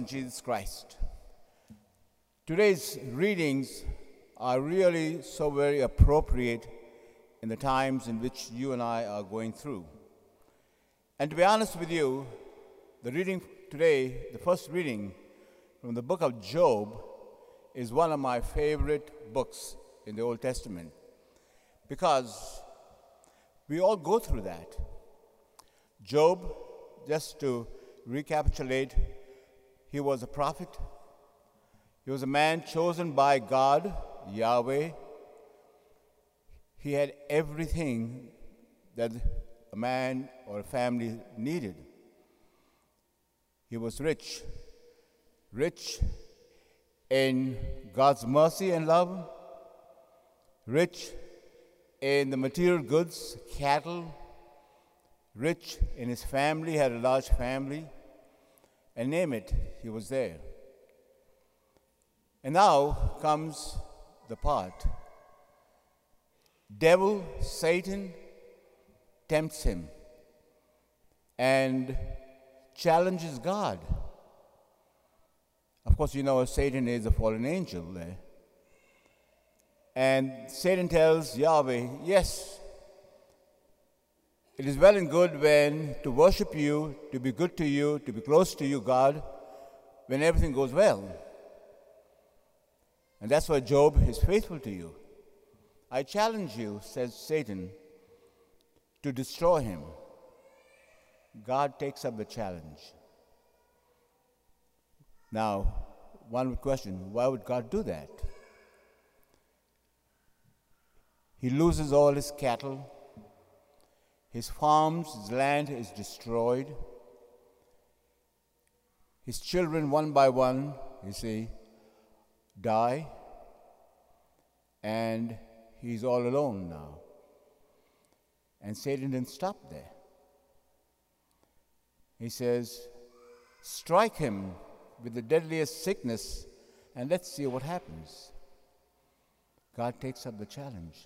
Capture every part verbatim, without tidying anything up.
Jesus Christ. Today's readings are really so very appropriate in the times in which you and I are going through. And to be honest with you, the reading today, the first reading from the book of Job, is one of my favorite books in the Old Testament because we all go through that. Job, just to recapitulate, he was a prophet. He was a man chosen by God, Yahweh. He had everything that a man or a family needed. He was rich, rich in God's mercy and love, rich in the material goods, cattle, rich in his family, had a large family, and name it, he was there. And now comes the part. Devil, Satan, tempts him and challenges God. Of course, you know Satan is a fallen angel there. And Satan tells Yahweh, yes, it is well and good when to worship you, to be good to you, to be close to you, God, when everything goes well. And that's why Job is faithful to you. I challenge you, says Satan, to destroy him. God takes up the challenge. Now, one would question, why would God do that? He loses all his cattle. His farms, his land is destroyed. His children, one by one, you see, die. And he's all alone now. And Satan didn't stop there. He says, strike him with the deadliest sickness, and let's see what happens. God takes up the challenge.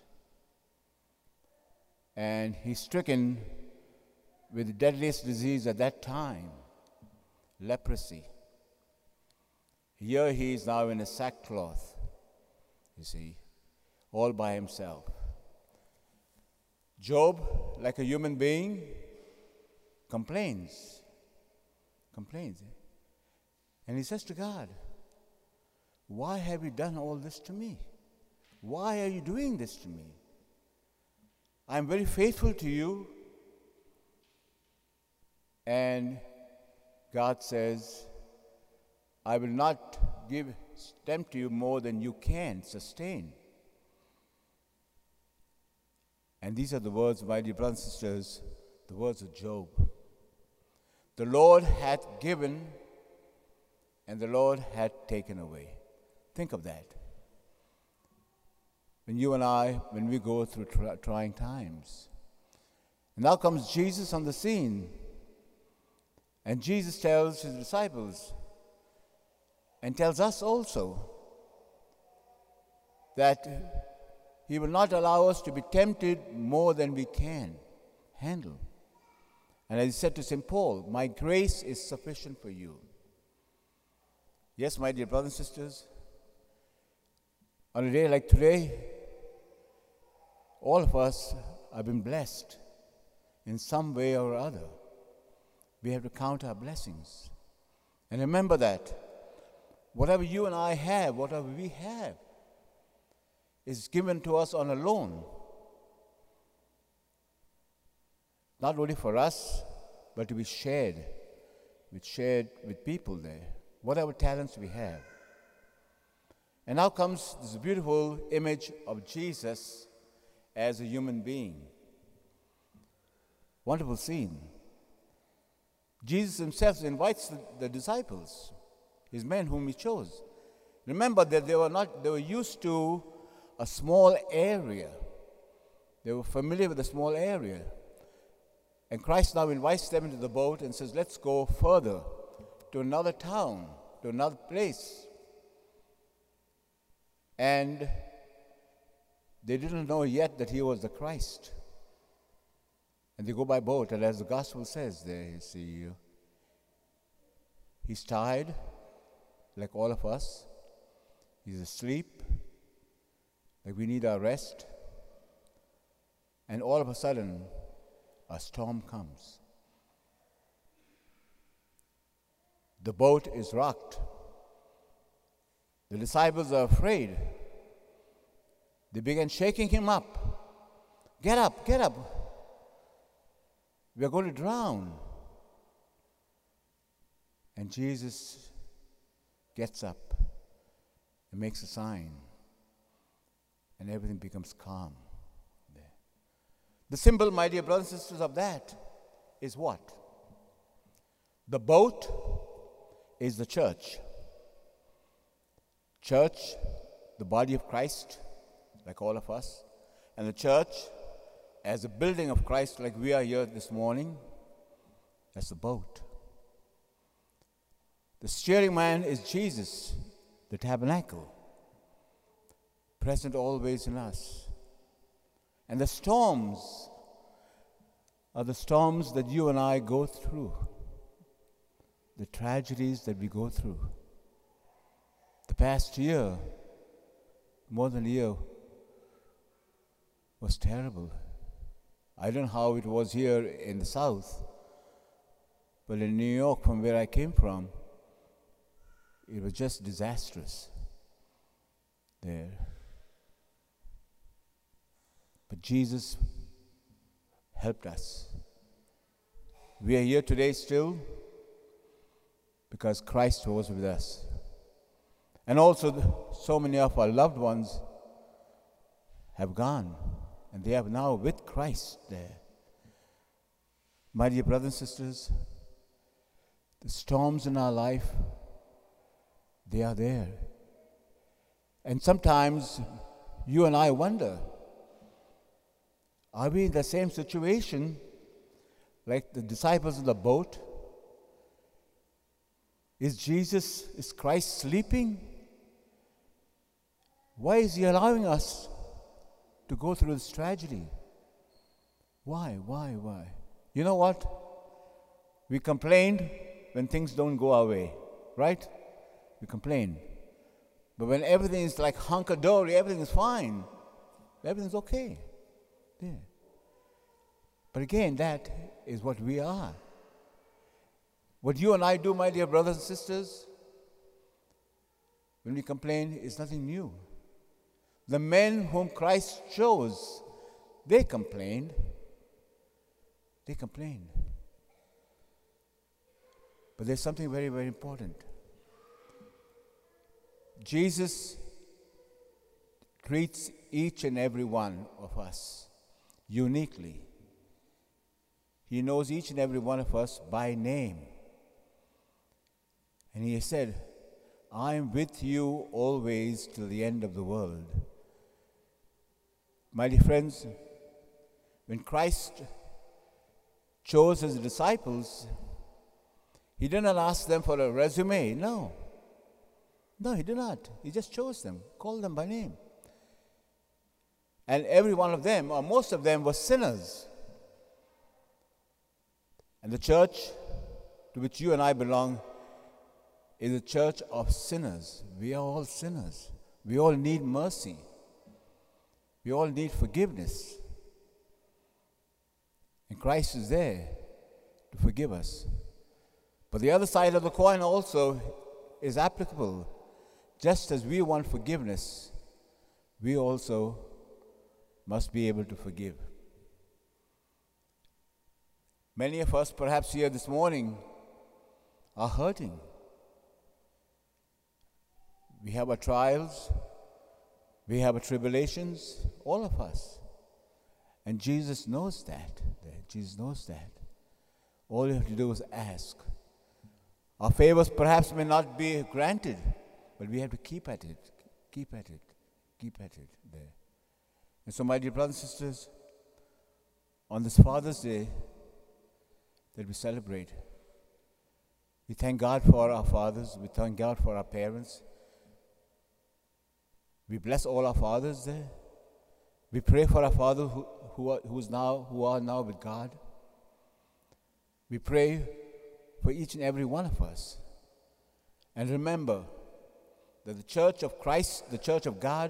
And he's stricken with the deadliest disease at that time, leprosy. Here he is now in a sackcloth, you see, all by himself. Job, like a human being, complains, complains. And he says to God, why have you done all this to me? Why are you doing this to me? I'm very faithful to you. And God says, I will not give tempt you more than you can sustain. And these are the words, my dear brothers and sisters, the words of Job. The Lord hath given, and the Lord hath taken away. Think of that. When you and I, when we go through try, trying times. And now comes Jesus on the scene. And Jesus tells his disciples, and tells us also, that he will not allow us to be tempted more than we can handle. And as he said to Saint Paul, my grace is sufficient for you. Yes, my dear brothers and sisters, on a day like today, all of us have been blessed in some way or other. We have to count our blessings. And remember that whatever you and I have, whatever we have, is given to us on a loan. Not only for us, but to be shared, with shared with people there, whatever talents we have. And now comes this beautiful image of Jesus as a human being. Wonderful scene. Jesus himself invites the, the disciples, his men whom he chose. Remember that they were not, they were used to a small area. They were familiar with a small area. And Christ now invites them into the boat and says, let's go further to another town, to another place. And they didn't know yet that he was the Christ. And they go by boat, and as the gospel says there, you see, he's tired, like all of us. He's asleep, like we need our rest. And all of a sudden, a storm comes. The boat is rocked. The disciples are afraid. They began shaking him up. Get up, get up. We are going to drown. And Jesus gets up and makes a sign. And everything becomes calm there. The symbol, my dear brothers and sisters, of that is what? The boat is the church. Church, the body of Christ, like all of us, and the church as a building of Christ, like we are here this morning, that's the boat. The steering man is Jesus, the tabernacle, present always in us. And the storms are the storms that you and I go through, the tragedies that we go through. The past year, more than a year, was terrible. I don't know how it was here in the South, but in New York, from where I came from, it was just disastrous there. But Jesus helped us. We are here today still because Christ was with us. And also, so many of our loved ones have gone, and they are now with Christ there. My dear brothers and sisters, the storms in our life, they are there. And sometimes you and I wonder, are we in the same situation like the disciples in the boat? Is Jesus, is Christ sleeping? Why is he allowing us to go through this tragedy? Why, why, why? You know what? We complain when things don't go our way, right? We complain. But when everything is like hunky-dory, everything is fine, everything's okay. Yeah. But again, that is what we are. What you and I do, my dear brothers and sisters, when we complain, is nothing new. The men whom Christ chose, they complained. They complained. But there's something very, very important. Jesus treats each and every one of us uniquely. He knows each and every one of us by name. And he said, I am with you always till the end of the world. My dear friends, when Christ chose his disciples, he did not ask them for a resume. No. No, he did not. He just chose them, called them by name. And every one of them, or most of them, were sinners. And the church to which you and I belong is a church of sinners. We are all sinners. We all need mercy. We all need forgiveness. And Christ is there to forgive us. But the other side of the coin also is applicable. Just as we want forgiveness, we also must be able to forgive. Many of us, perhaps here this morning, are hurting. We have our trials, we have our tribulations, all of us. And Jesus knows that. Jesus knows that. All you have to do is ask. Our favors perhaps may not be granted, but we have to keep at it, keep at it, keep at it there. And so, my dear brothers and sisters, on this Father's Day that we celebrate, we thank God for our fathers, we thank God for our parents. We bless all our fathers there. We pray for our fathers who, who, are, who's now, who are now with God. We pray for each and every one of us. And remember, that the church of Christ, the church of God,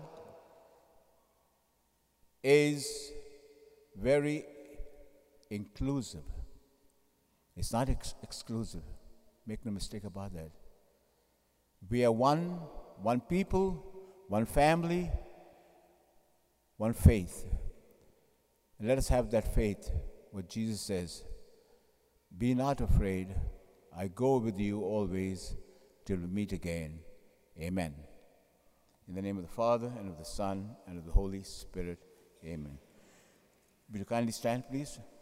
is very inclusive. It's not ex- exclusive. Make no mistake about that. We are one, one people, one family, one faith. And let us have that faith, what Jesus says, be not afraid, I go with you always till we meet again. Amen. In the name of the Father, and of the Son, and of the Holy Spirit. Amen. Will you kindly stand, please?